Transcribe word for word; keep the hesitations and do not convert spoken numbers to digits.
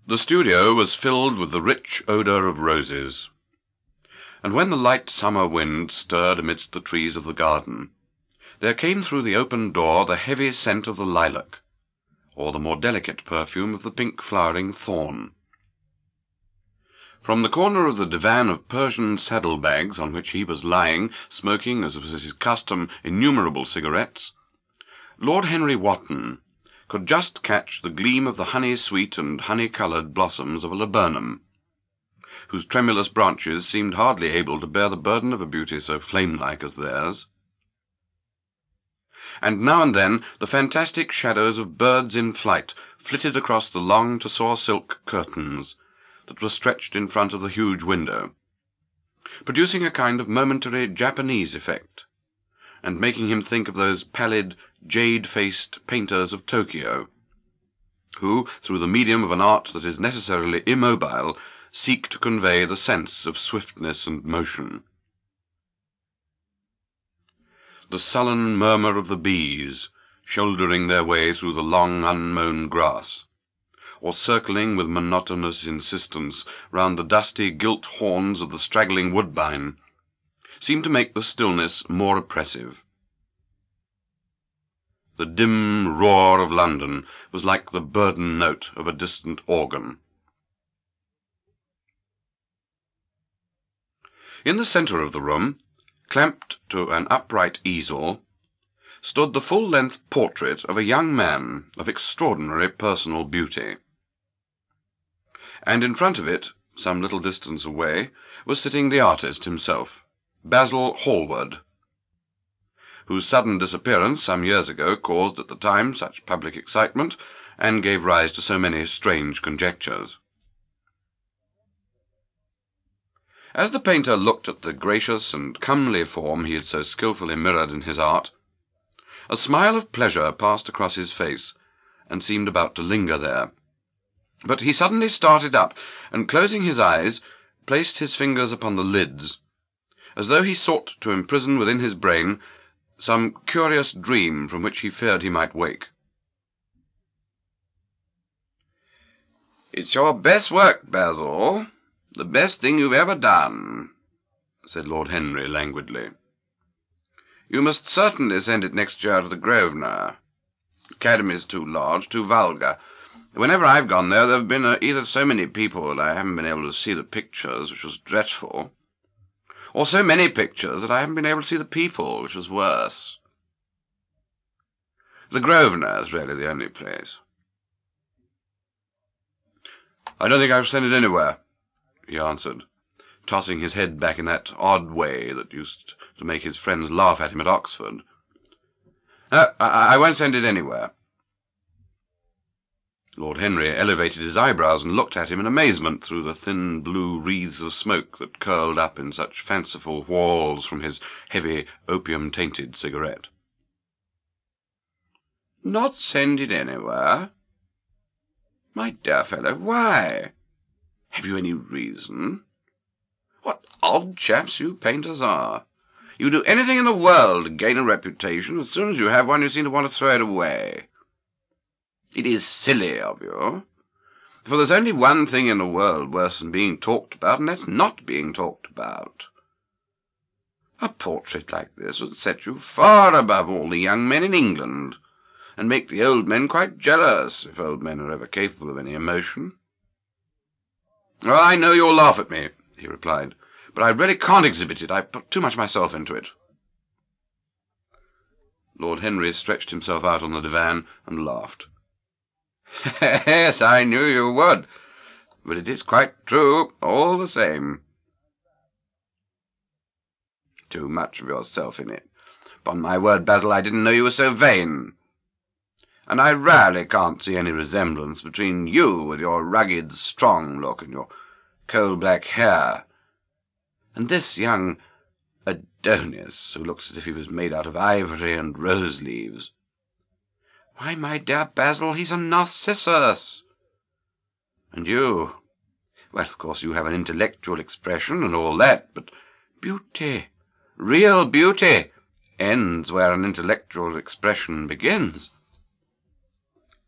The studio was filled with the rich odour of roses, and when the light summer wind stirred amidst the trees of the garden, there came through the open door the heavy scent of the lilac, or the more delicate perfume of the pink-flowering thorn. From the corner of the divan of Persian saddle-bags on which he was lying, smoking, as was his custom, innumerable cigarettes, Lord Henry Wotton could just catch the gleam of the honey-sweet and honey-coloured blossoms of a laburnum, whose tremulous branches seemed hardly able to bear the burden of a beauty so flame-like as theirs. And now and then the fantastic shadows of birds in flight flitted across the long tussore silk curtains that were stretched in front of the huge window, producing a kind of momentary Japanese effect, and making him think of those pallid, jade-faced painters of Tokyo, who, through the medium of an art that is necessarily immobile, seek to convey the sense of swiftness and motion. The sullen murmur of the bees, shouldering their way through the long unmown grass, or circling with monotonous insistence round the dusty gilt horns of the straggling woodbine, seemed to make the stillness more oppressive. The dim roar of London was like the burden note of a distant organ. In the centre of the room, clamped to an upright easel, stood the full-length portrait of a young man of extraordinary personal beauty, and in front of it, some little distance away, was sitting the artist himself, Basil Hallward, whose sudden disappearance some years ago caused at the time such public excitement, and gave rise to so many strange conjectures. As the painter looked at the gracious and comely form he had so skilfully mirrored in his art, a smile of pleasure passed across his face, and seemed about to linger there. But he suddenly started up, and closing his eyes, placed his fingers upon the lids, as though he sought to imprison within his brain some curious dream from which he feared he might wake. "It's your best work, Basil, the best thing you've ever done," said Lord Henry languidly. "You must certainly send it next year to the Grosvenor. The Academy's too large, too vulgar. Whenever I've gone there, there have been uh, either so many people that I haven't been able to see the pictures, which was dreadful, or so many pictures that I haven't been able to see the people, which was worse. The Grosvenor is really the only place." "I don't think I shall send it anywhere," he answered, tossing his head back in that odd way that used to make his friends laugh at him at Oxford. "No, I, I won't send it anywhere." Lord Henry elevated his eyebrows and looked at him in amazement through the thin blue wreaths of smoke that curled up in such fanciful whorls from his heavy opium-tainted cigarette. "Not send it anywhere? My dear fellow, why? Have you any reason? What odd chaps you painters are! You do anything in the world to gain a reputation. As soon as you have one, you seem to want to throw it away. It is silly of you, for there's only one thing in the world worse than being talked about, and that's not being talked about. A portrait like this would set you far above all the young men in England, and make the old men quite jealous, if old men are ever capable of any emotion." "Oh, I know you'll laugh at me," he replied, "but I really can't exhibit it. I put too much myself into it." Lord Henry stretched himself out on the divan and laughed. "Yes, I knew you would, but it is quite true, all the same." "Too much of yourself in it. Upon my word, Basil, I didn't know you were so vain. And I really can't see any resemblance between you, with your rugged, strong look, and your coal-black hair, and this young Adonis, who looks as if he was made out of ivory and rose-leaves. Why, my dear Basil, he's a Narcissus. And you, well, of course you have an intellectual expression and all that, but beauty, real beauty, ends where an intellectual expression begins."